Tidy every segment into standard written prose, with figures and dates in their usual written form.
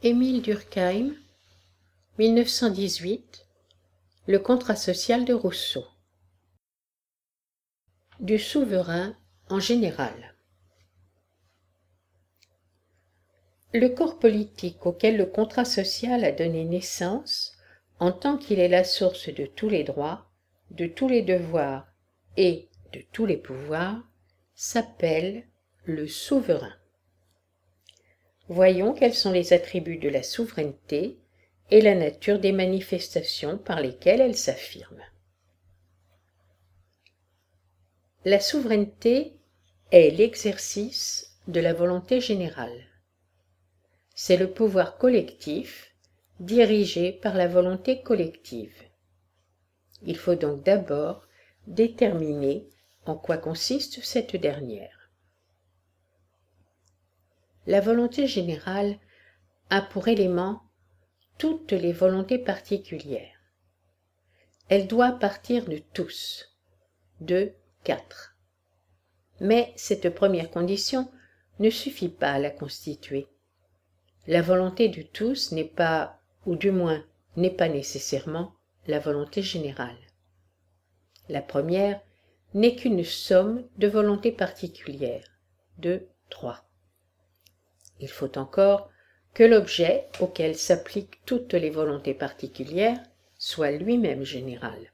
Émile Durkheim, 1918, Le contrat social de Rousseau. Du souverain en général. Le corps politique auquel le contrat social a donné naissance, en tant qu'il est la source de tous les droits, de tous les devoirs et de tous les pouvoirs, s'appelle le souverain. Voyons quels sont les attributs de la souveraineté et la nature des manifestations par lesquelles elle s'affirme. La souveraineté est l'exercice de la volonté générale. C'est le pouvoir collectif dirigé par la volonté collective. Il faut donc d'abord déterminer en quoi consiste cette dernière. La volonté générale a pour élément toutes les volontés particulières. Elle doit partir de tous. 2, 4. Mais cette première condition ne suffit pas à la constituer. La volonté de tous n'est pas, ou du moins n'est pas nécessairement, la volonté générale. La première n'est qu'une somme de volontés particulières. 2, 3. Il faut encore que l'objet auquel s'appliquent toutes les volontés particulières soit lui-même général.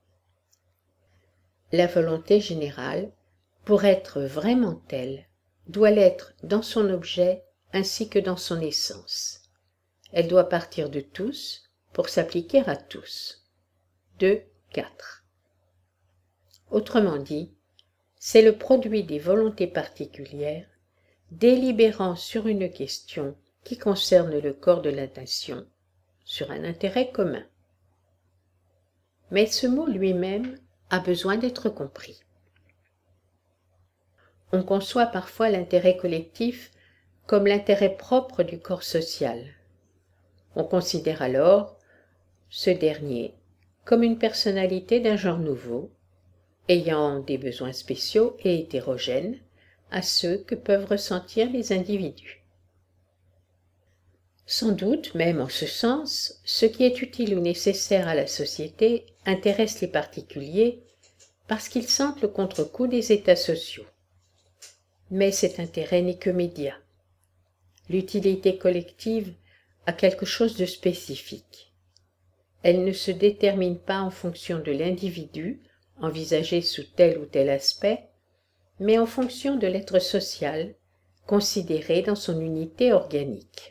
La volonté générale, pour être vraiment telle, doit l'être dans son objet ainsi que dans son essence. Elle doit partir de tous pour s'appliquer à tous. 2, 4. Autrement dit, c'est le produit des volontés particulières délibérant sur une question qui concerne le corps de la nation, sur un intérêt commun. Mais ce mot lui-même a besoin d'être compris. On conçoit parfois l'intérêt collectif comme l'intérêt propre du corps social. On considère alors ce dernier comme une personnalité d'un genre nouveau, ayant des besoins spéciaux et hétérogènes à ceux que peuvent ressentir les individus. Sans doute, même en ce sens, ce qui est utile ou nécessaire à la société intéresse les particuliers parce qu'ils sentent le contre-coup des états sociaux. Mais cet intérêt n'est que médiat. L'utilité collective a quelque chose de spécifique. Elle ne se détermine pas en fonction de l'individu, envisagé sous tel ou tel aspect, mais en fonction de l'être social, considéré dans son unité organique.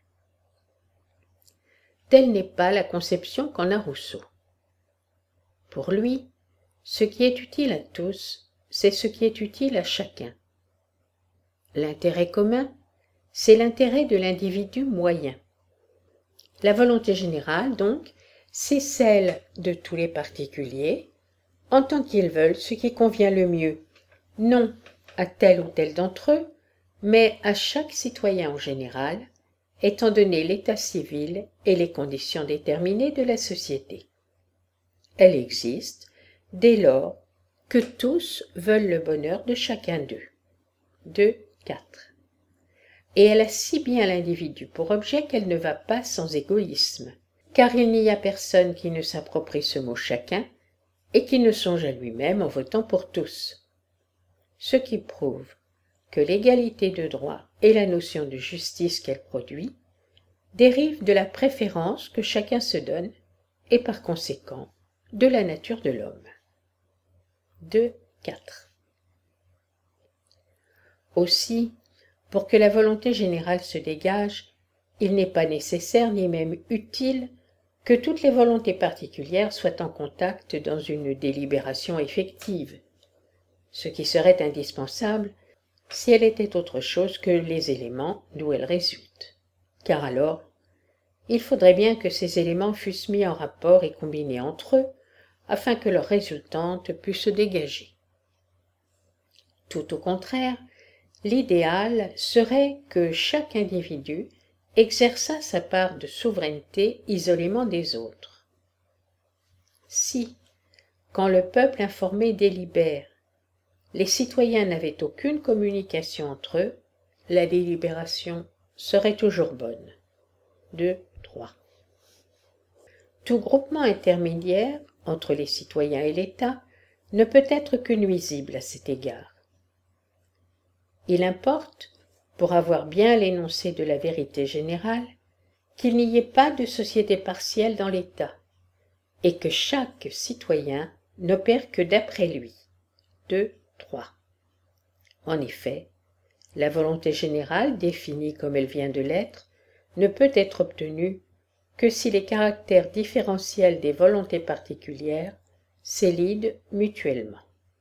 Telle n'est pas la conception qu'en a Rousseau. Pour lui, ce qui est utile à tous, c'est ce qui est utile à chacun. L'intérêt commun, c'est l'intérêt de l'individu moyen. La volonté générale, donc, c'est celle de tous les particuliers, en tant qu'ils veulent ce qui convient le mieux, non à tel ou tel d'entre eux, mais à chaque citoyen en général, étant donné l'état civil et les conditions déterminées de la société. Elle existe dès lors que tous veulent le bonheur de chacun d'eux. 2, 4. Et elle a si bien l'individu pour objet qu'elle ne va pas sans égoïsme, car il n'y a personne qui ne s'approprie ce mot chacun et qui ne songe à lui-même en votant pour tous. Ce qui prouve que l'égalité de droit et la notion de justice qu'elle produit dérivent de la préférence que chacun se donne et par conséquent de la nature de l'homme. 2, 4. Aussi, pour que la volonté générale se dégage, il n'est pas nécessaire ni même utile que toutes les volontés particulières soient en contact dans une délibération effective, ce qui serait indispensable si elle était autre chose que les éléments d'où elle résulte, car alors il faudrait bien que ces éléments fussent mis en rapport et combinés entre eux, afin que leur résultante pût se dégager. Tout au contraire, l'idéal serait que chaque individu exerçât sa part de souveraineté isolément des autres. Si, quand le peuple informé délibère, les citoyens n'avaient aucune communication entre eux, la délibération serait toujours bonne. 2, 3. Tout groupement intermédiaire entre les citoyens et l'État ne peut être que nuisible à cet égard. Il importe, pour avoir bien l'énoncé de la vérité générale, qu'il n'y ait pas de société partielle dans l'État, et que chaque citoyen n'opère que d'après lui. 2, 3. En effet, la volonté générale, définie comme elle vient de l'être, ne peut être obtenue que si les caractères différentiels des volontés particulières s'élident mutuellement.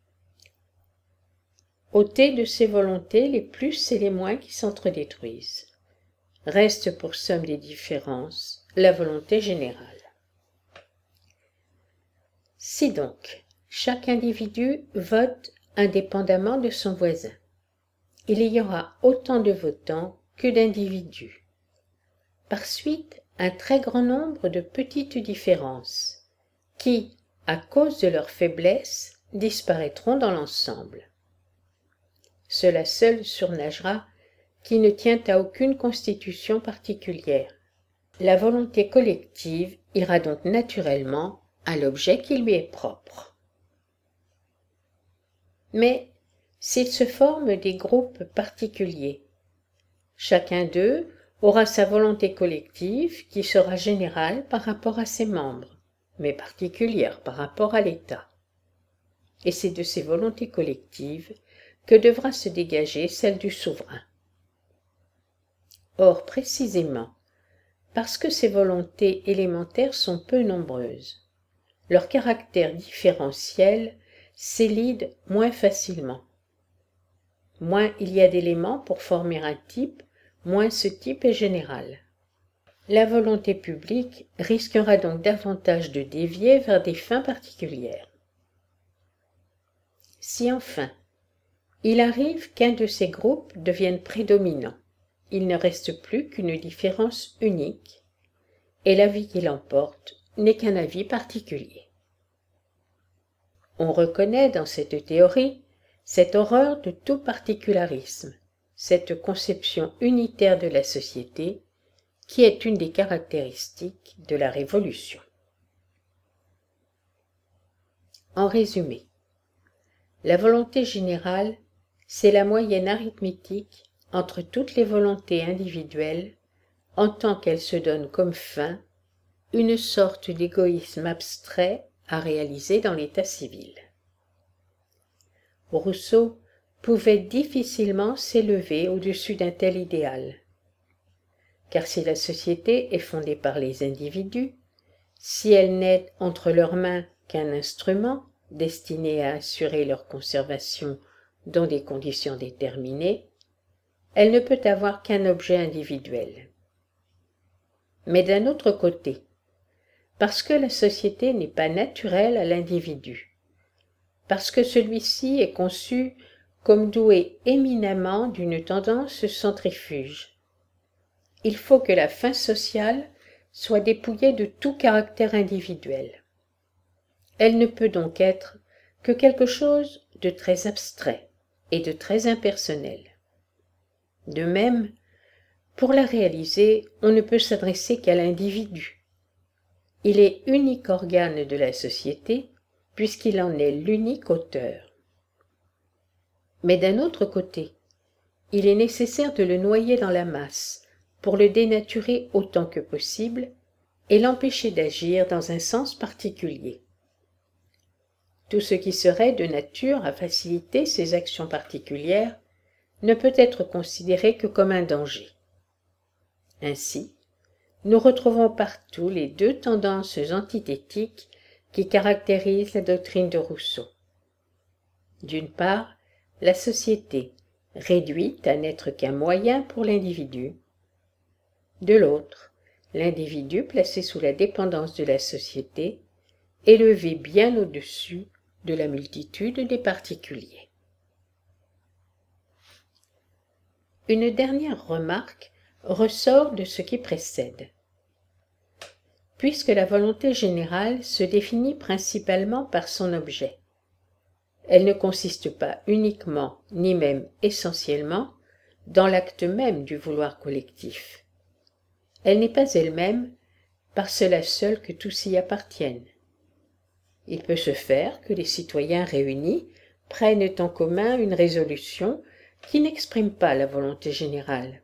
Ôtez de ces volontés les plus et les moins qui s'entredétruisent. Reste pour somme des différences la volonté générale. Si donc chaque individu vote indépendamment de son voisin, il y aura autant de votants que d'individus. Par suite, un très grand nombre de petites différences qui, à cause de leur faiblesse, disparaîtront dans l'ensemble. Cela seul surnagera qui ne tient à aucune constitution particulière. La volonté collective ira donc naturellement à l'objet qui lui est propre. Mais s'il se forme des groupes particuliers, chacun d'eux aura sa volonté collective qui sera générale par rapport à ses membres, mais particulière par rapport à l'État. Et c'est de ces volontés collectives que devra se dégager celle du souverain. Or, précisément, parce que ces volontés élémentaires sont peu nombreuses, leur caractère différentiel s'élide moins facilement. Moins il y a d'éléments pour former un type, moins ce type est général. La volonté publique risquera donc davantage de dévier vers des fins particulières. Si enfin, il arrive qu'un de ces groupes devienne prédominant, il ne reste plus qu'une différence unique, et l'avis qui l'emporte n'est qu'un avis particulier. On reconnaît dans cette théorie cette horreur de tout particularisme, cette conception unitaire de la société qui est une des caractéristiques de la Révolution. En résumé, la volonté générale, c'est la moyenne arithmétique entre toutes les volontés individuelles en tant qu'elles se donnent comme fin une sorte d'égoïsme abstrait à réaliser dans l'état civil. Rousseau pouvait difficilement s'élever au-dessus d'un tel idéal, car si la société est fondée par les individus, si elle n'est entre leurs mains qu'un instrument destiné à assurer leur conservation dans des conditions déterminées, elle ne peut avoir qu'un objet individuel. Mais d'un autre côté, parce que la société n'est pas naturelle à l'individu, parce que celui-ci est conçu comme doué éminemment d'une tendance centrifuge, il faut que la fin sociale soit dépouillée de tout caractère individuel. Elle ne peut donc être que quelque chose de très abstrait et de très impersonnel. De même, pour la réaliser, on ne peut s'adresser qu'à l'individu. Il est unique organe de la société, puisqu'il en est l'unique auteur. Mais d'un autre côté, il est nécessaire de le noyer dans la masse, pour le dénaturer autant que possible, et l'empêcher d'agir dans un sens particulier. Tout ce qui serait de nature à faciliter ces actions particulières ne peut être considéré que comme un danger. Ainsi, nous retrouvons partout les deux tendances antithétiques qui caractérisent la doctrine de Rousseau. D'une part, la société réduite à n'être qu'un moyen pour l'individu. De l'autre, l'individu placé sous la dépendance de la société, élevé bien au-dessus de la multitude des particuliers. Une dernière remarque ressort de ce qui précède. Puisque la volonté générale se définit principalement par son objet, elle ne consiste pas uniquement, ni même essentiellement, dans l'acte même du vouloir collectif. elle n'est pas elle-même par cela seul que tous s'y appartiennent. Il peut se faire que les citoyens réunis prennent en commun une résolution qui n'exprime pas la volonté générale.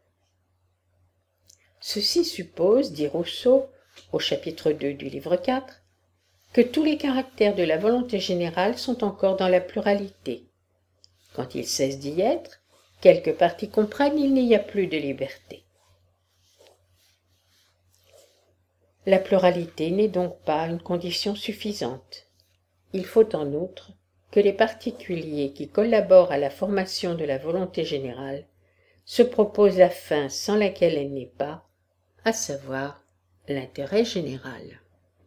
Ceci suppose, dit Rousseau, au chapitre 2 du livre 4, que tous les caractères de la volonté générale sont encore dans la pluralité. Quand ils cessent d'y être, quelques parties comprennent, il n'y a plus de liberté. La pluralité n'est donc pas une condition suffisante. Il faut en outre que les particuliers qui collaborent à la formation de la volonté générale se proposent la fin sans laquelle elle n'est pas, à savoir l'intérêt général.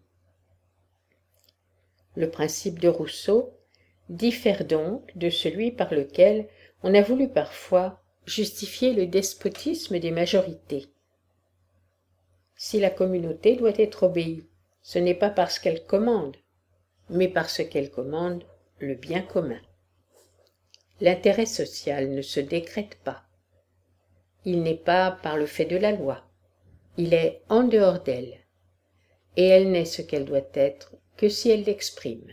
Le principe de Rousseau diffère donc de celui par lequel on a voulu parfois justifier le despotisme des majorités. Si la communauté doit être obéie, ce n'est pas parce qu'elle commande, mais parce qu'elle commande le bien commun. L'intérêt social ne se décrète pas. Il n'est pas par le fait de la loi. Il est en dehors d'elle, et elle n'est ce qu'elle doit être que si elle l'exprime.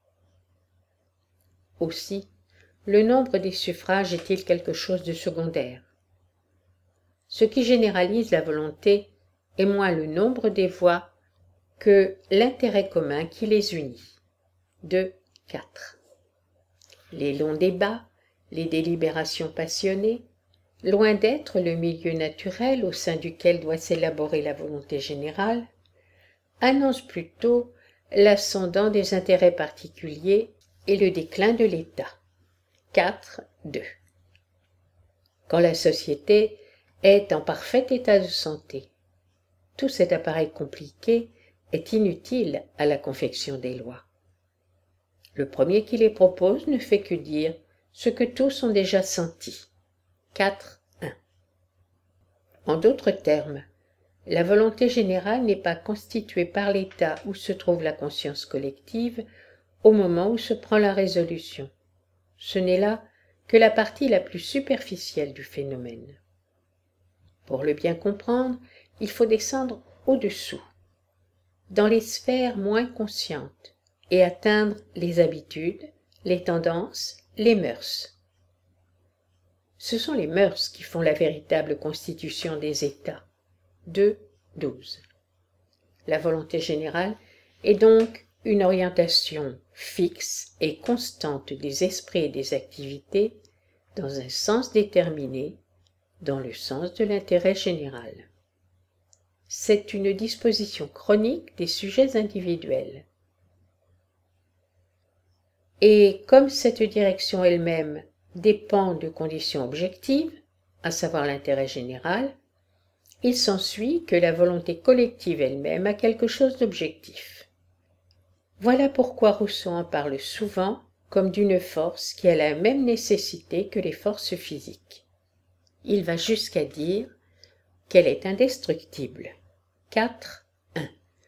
Aussi, le nombre des suffrages est-il quelque chose de secondaire. Ce qui généralise la volonté est moins le nombre des voix que l'intérêt commun qui les unit. 2, 4. Les longs débats, les délibérations passionnées, loin d'être le milieu naturel au sein duquel doit s'élaborer la volonté générale, annoncent plutôt l'ascendant des intérêts particuliers et le déclin de l'État. 4, 2. Quand la société est en parfait état de santé, tout cet appareil compliqué est inutile à la confection des lois. Le premier qui les propose ne fait que dire ce que tous ont déjà senti. 4, 1. En d'autres termes, la volonté générale n'est pas constituée par l'état où se trouve la conscience collective au moment où se prend la résolution. Ce n'est là que la partie la plus superficielle du phénomène. Pour le bien comprendre, il faut descendre au-dessous, dans les sphères moins conscientes, et atteindre les habitudes, les tendances, les mœurs. Ce sont les mœurs qui font la véritable constitution des États. 2, 12. La volonté générale est donc une orientation fixe et constante des esprits et des activités dans un sens déterminé, dans le sens de l'intérêt général. C'est une disposition chronique des sujets individuels. Et comme cette direction elle-même dépend de conditions objectives, à savoir l'intérêt général, il s'ensuit que la volonté collective elle-même a quelque chose d'objectif. Voilà pourquoi Rousseau en parle souvent comme d'une force qui a la même nécessité que les forces physiques. Il va jusqu'à dire qu'elle est indestructible. 4, 1.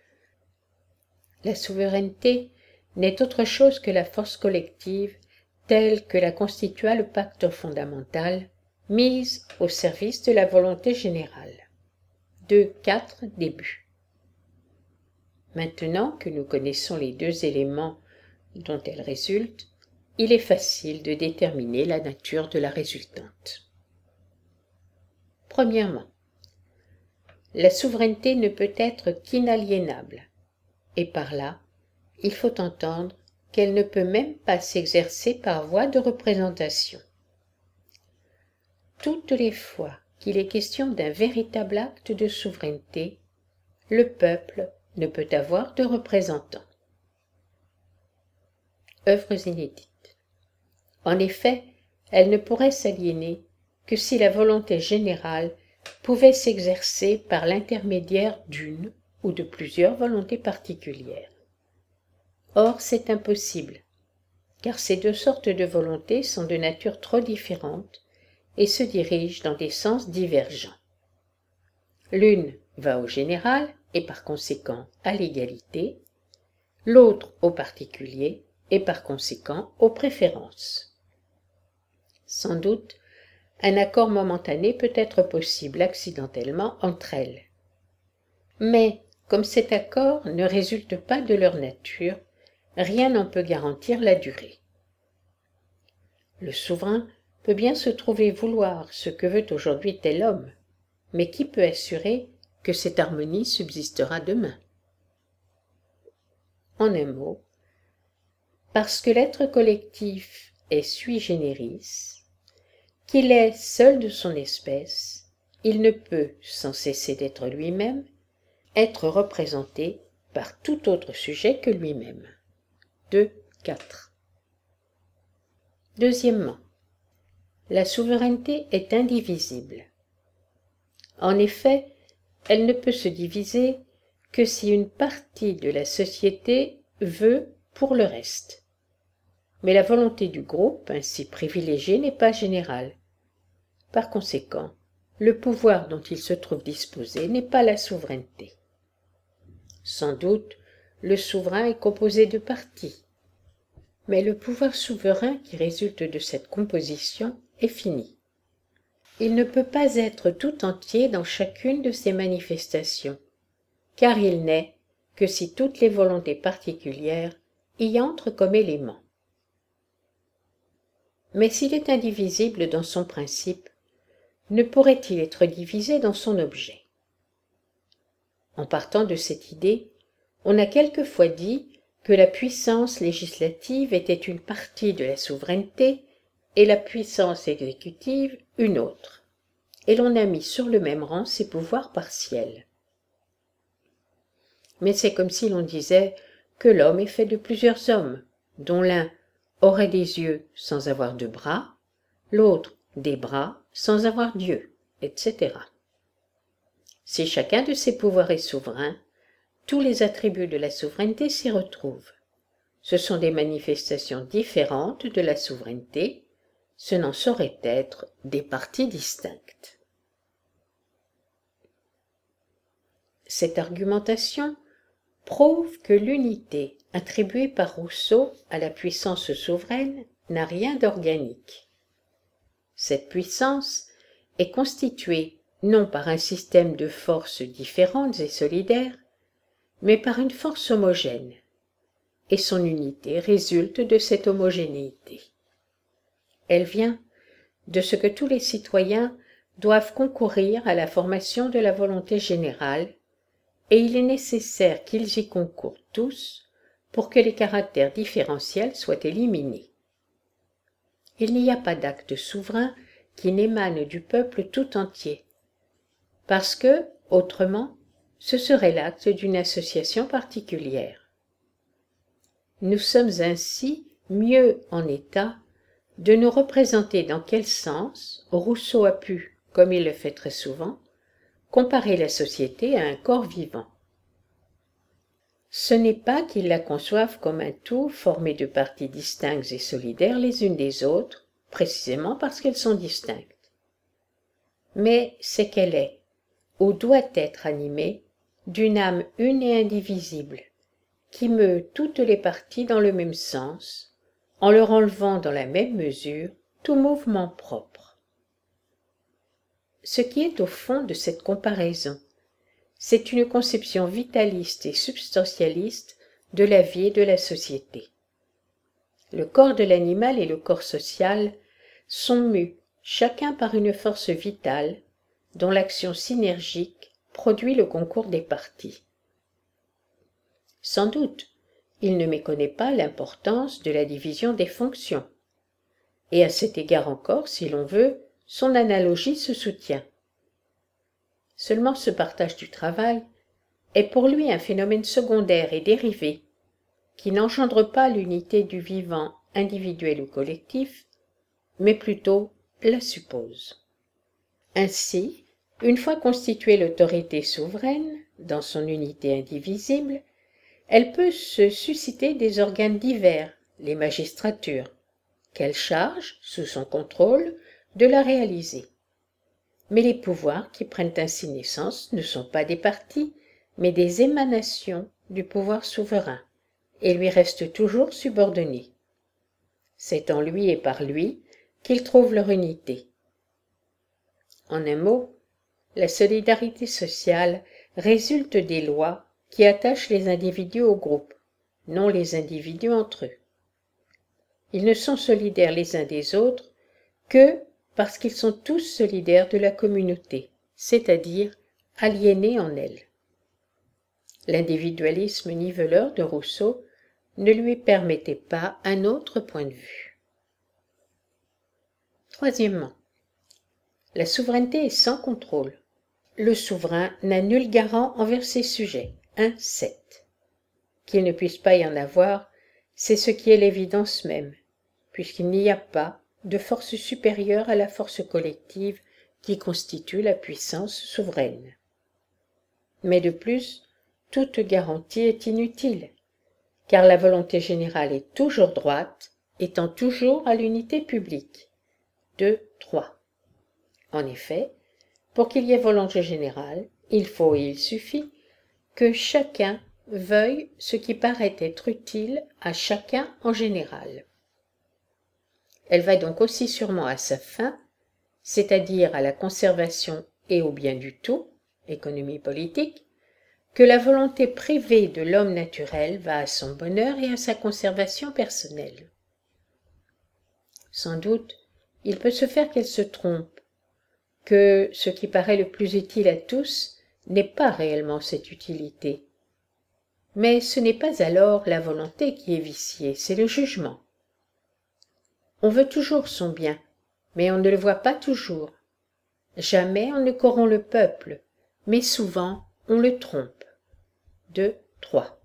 La souveraineté n'est autre chose que la force collective telle que la constitua le pacte fondamental, mise au service de la volonté générale. 2, 4, début. Maintenant que nous connaissons les deux éléments dont elle résulte, il est facile de déterminer la nature de la résultante. Premièrement, la souveraineté ne peut être qu'inaliénable, et par là, il faut entendre qu'elle ne peut même pas s'exercer par voie de représentation. Toutes les fois qu'il est question d'un véritable acte de souveraineté, le peuple ne peut avoir de représentant. Œuvres inédites. En effet, elle ne pourrait s'aliéner que si la volonté générale pouvait s'exercer par l'intermédiaire d'une ou de plusieurs volontés particulières. Or, c'est impossible, car ces deux sortes de volontés sont de nature trop différente et se dirigent dans des sens divergents. L'une va au général et par conséquent à l'égalité, l'autre au particulier et par conséquent aux préférences. Sans doute, un accord momentané peut être possible accidentellement entre elles, Mais, comme cet accord ne résulte pas de leur nature, rien n'en peut garantir la durée. Le souverain peut bien se trouver vouloir ce que veut aujourd'hui tel homme, mais qui peut assurer que cette harmonie subsistera demain? En un mot, parce que l'être collectif est sui generis, qu'il est seul de son espèce, il ne peut, sans cesser d'être lui-même, être représenté par tout autre sujet que lui-même. 2.4. Deuxièmement, la souveraineté est indivisible. En effet, elle ne peut se diviser que si une partie de la société veut pour le reste. Mais la volonté du groupe, ainsi privilégié, n'est pas générale. Par conséquent, le pouvoir dont il se trouve disposé n'est pas la souveraineté. Sans doute, le souverain est composé de parties, mais le pouvoir souverain qui résulte de cette composition est fini. Il ne peut pas être tout entier dans chacune de ces manifestations, car il n'est que si toutes les volontés particulières y entrent comme éléments. Mais s'il est indivisible dans son principe, ne pourrait-il être divisé dans son objet? En partant de cette idée, on a quelquefois dit que la puissance législative était une partie de la souveraineté et la puissance exécutive une autre, et l'on a mis sur le même rang ces pouvoirs partiels. Mais c'est comme si l'on disait que l'homme est fait de plusieurs hommes, dont l'un aurait des yeux sans avoir de bras, l'autre des bras sans avoir d'yeux, etc. Si chacun de ces pouvoirs est souverain, tous les attributs de la souveraineté s'y retrouvent. Ce sont des manifestations différentes de la souveraineté, ce n'en saurait être des parties distinctes. Cette argumentation prouve que l'unité attribuée par Rousseau à la puissance souveraine n'a rien d'organique. Cette puissance est constituée non par un système de forces différentes et solidaires, mais par une force homogène, et son unité résulte de cette homogénéité. Elle vient de ce que tous les citoyens doivent concourir à la formation de la volonté générale, et il est nécessaire qu'ils y concourent tous pour que les caractères différentiels soient éliminés. Il n'y a pas d'acte souverain qui n'émane du peuple tout entier, parce que, autrement, ce serait l'acte d'une association particulière. Nous sommes ainsi mieux en état de nous représenter dans quel sens Rousseau a pu, comme il le fait très souvent, comparer la société à un corps vivant. Ce n'est pas qu'il la conçoive comme un tout formé de parties distinctes et solidaires les unes des autres, précisément parce qu'elles sont distinctes. Mais c'est qu'elle est, ou doit être animée, d'une âme une et indivisible, qui meut toutes les parties dans le même sens, en leur enlevant dans la même mesure tout mouvement propre. Ce qui est au fond de cette comparaison, c'est une conception vitaliste et substantialiste de la vie et de la société. Le corps de l'animal et le corps social sont mus chacun par une force vitale dont l'action synergique produit le concours des parties. Sans doute, il ne méconnaît pas l'importance de la division des fonctions, et à cet égard encore, si l'on veut, son analogie se soutient. Seulement ce partage du travail est pour lui un phénomène secondaire et dérivé, qui n'engendre pas l'unité du vivant individuel ou collectif, mais plutôt la suppose. Ainsi, une fois constituée l'autorité souveraine, dans son unité indivisible, elle peut se susciter des organes divers, les magistratures, qu'elle charge, sous son contrôle, de la réaliser. Mais les pouvoirs qui prennent ainsi naissance ne sont pas des parties, mais des émanations du pouvoir souverain, et lui restent toujours subordonnés. C'est en lui et par lui qu'ils trouvent leur unité. En un mot, la solidarité sociale résulte des lois qui attachent les individus au groupe, non les individus entre eux. Ils ne sont solidaires les uns des autres que parce qu'ils sont tous solidaires de la communauté, c'est-à-dire aliénés en elle. L'individualisme niveleur de Rousseau ne lui permettait pas un autre point de vue. Troisièmement, la souveraineté est sans contrôle. Le souverain n'a nul garant envers ses sujets. 1,7. Qu'il ne puisse pas y en avoir, c'est ce qui est l'évidence même, puisqu'il n'y a pas de force supérieure à la force collective qui constitue la puissance souveraine. Mais de plus, toute garantie est inutile, car la volonté générale est toujours droite, étant toujours à l'unité publique. 2,3. En effet, pour qu'il y ait volonté générale, il faut et il suffit que chacun veuille ce qui paraît être utile à chacun en général. Elle va donc aussi sûrement à sa fin, c'est-à-dire à la conservation et au bien du tout, économie politique, que la volonté privée de l'homme naturel va à son bonheur et à sa conservation personnelle. Sans doute, il peut se faire qu'elle se trompe, que ce qui paraît le plus utile à tous n'est pas réellement cette utilité. Mais ce n'est pas alors la volonté qui est viciée, c'est le jugement. On veut toujours son bien, mais on ne le voit pas toujours. Jamais on ne corrompt le peuple, mais souvent on le trompe. 2,3.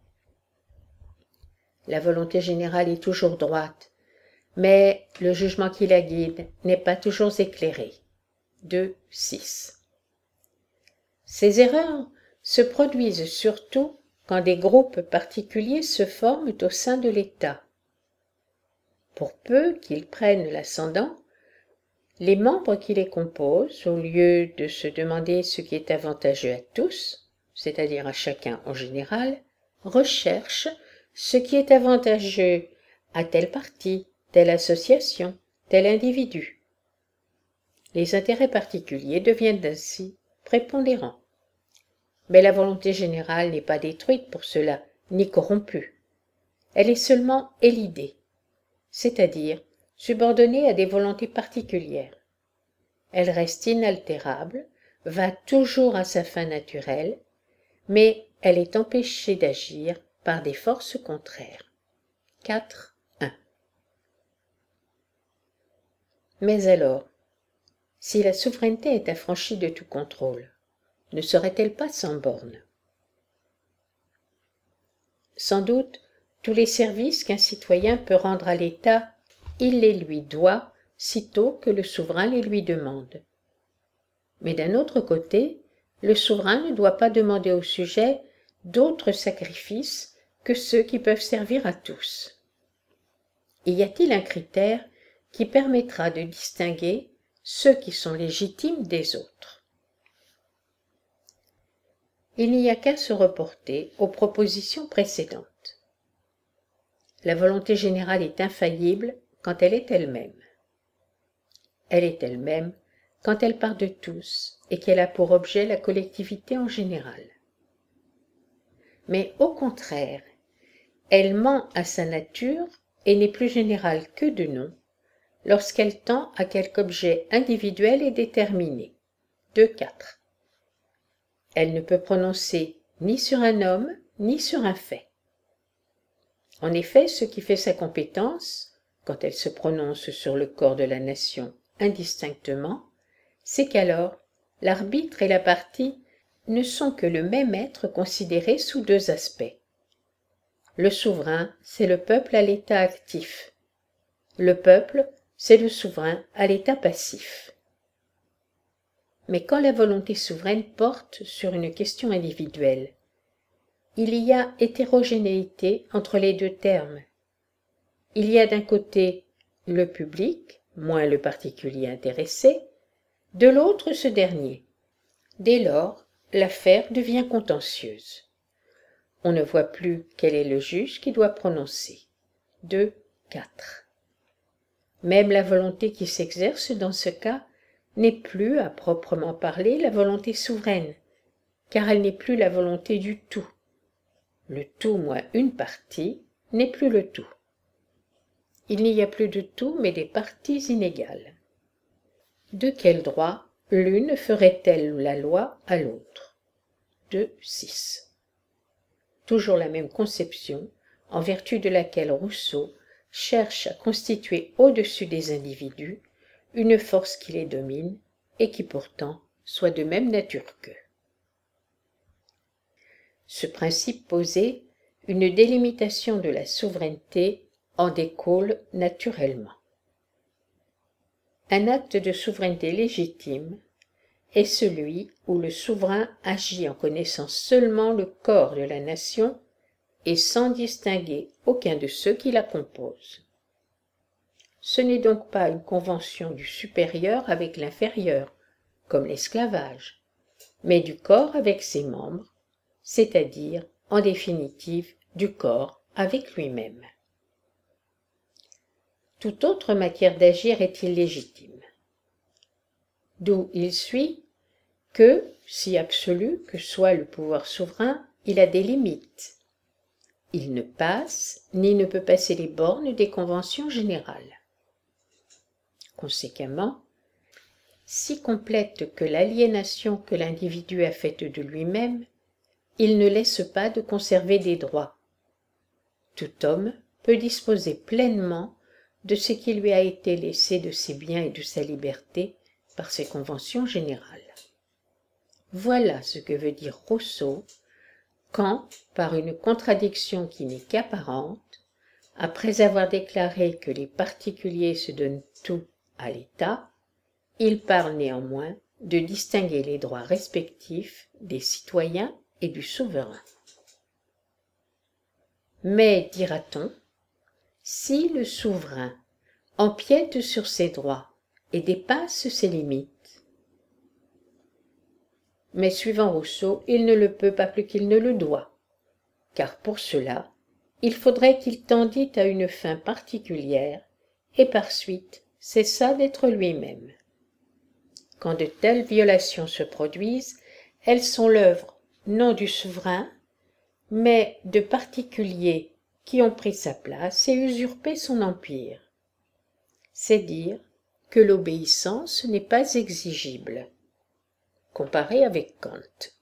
La volonté générale est toujours droite, mais le jugement qui la guide n'est pas toujours éclairé. 2,6. Ces erreurs se produisent surtout quand des groupes particuliers se forment au sein de l'État. Pour peu qu'ils prennent l'ascendant, les membres qui les composent, au lieu de se demander ce qui est avantageux à tous, c'est-à-dire à chacun en général, recherchent ce qui est avantageux à tel parti, telle association, tel individu. Les intérêts particuliers deviennent ainsi prépondérants. Mais la volonté générale n'est pas détruite pour cela, ni corrompue. Elle est seulement élidée, c'est-à-dire subordonnée à des volontés particulières. Elle reste inaltérable, va toujours à sa fin naturelle, mais elle est empêchée d'agir par des forces contraires. 4.1. Mais alors, si la souveraineté est affranchie de tout contrôle, ne serait-elle pas sans bornes? Sans doute, tous les services qu'un citoyen peut rendre à l'État, il les lui doit sitôt que le souverain les lui demande. Mais d'un autre côté, le souverain ne doit pas demander au sujet d'autres sacrifices que ceux qui peuvent servir à tous. Y a-t-il un critère qui permettra de distinguer ceux qui sont légitimes des autres? Il n'y a qu'à se reporter aux propositions précédentes. La volonté générale est infaillible quand elle est elle-même. Elle est elle-même quand elle part de tous et qu'elle a pour objet la collectivité en général. Mais au contraire, elle ment à sa nature et n'est plus générale que de nom lorsqu'elle tend à quelque objet individuel et déterminé. 2.4. Elle ne peut prononcer ni sur un homme ni sur un fait. En effet, ce qui fait sa compétence, quand elle se prononce sur le corps de la nation indistinctement, c'est qu'alors l'arbitre et la partie ne sont que le même être considéré sous deux aspects. Le souverain, c'est le peuple à l'état actif. Le peuple, c'est le souverain à l'état passif. Mais quand la volonté souveraine porte sur une question individuelle, il y a hétérogénéité entre les deux termes. Il y a d'un côté le public, moins le particulier intéressé, de l'autre ce dernier. Dès lors, l'affaire devient contentieuse. On ne voit plus quel est le juge qui doit prononcer. 2.4. Même la volonté qui s'exerce dans ce cas n'est plus à proprement parler la volonté souveraine, car elle n'est plus la volonté du tout. Le tout moins une partie n'est plus le tout. Il n'y a plus de tout mais des parties inégales. De quel droit l'une ferait-elle la loi à l'autre? 2.6. Toujours la même conception, en vertu de laquelle Rousseau cherche à constituer au-dessus des individus une force qui les domine et qui pourtant soit de même nature qu'eux. Ce principe posé, une délimitation de la souveraineté en découle naturellement. Un acte de souveraineté légitime est celui où le souverain agit en connaissant seulement le corps de la nation et sans distinguer aucun de ceux qui la composent. Ce n'est donc pas une convention du supérieur avec l'inférieur, comme l'esclavage, mais du corps avec ses membres, c'est-à-dire, en définitive, du corps avec lui-même. Toute autre matière d'agir est illégitime. D'où il suit que, si absolu que soit le pouvoir souverain, il a des limites. Il ne passe, ni ne peut passer les bornes des conventions générales. Conséquemment, si complète que l'aliénation que l'individu a faite de lui-même, il ne laisse pas de conserver des droits. Tout homme peut disposer pleinement de ce qui lui a été laissé de ses biens et de sa liberté par ces conventions générales. Voilà ce que veut dire Rousseau quand, par une contradiction qui n'est qu'apparente, après avoir déclaré que les particuliers se donnent tout à l'État, il parle néanmoins de distinguer les droits respectifs des citoyens et du souverain. Mais, dira-t-on, si le souverain empiète sur ses droits et dépasse ses limites, mais suivant Rousseau, il ne le peut pas plus qu'il ne le doit, car pour cela, il faudrait qu'il tendît à une fin particulière et par suite cessât d'être lui-même. Quand de telles violations se produisent, elles sont l'œuvre non du souverain, mais de particuliers qui ont pris sa place et usurpé son empire. C'est dire que l'obéissance n'est pas exigible. Comparé avec Kant.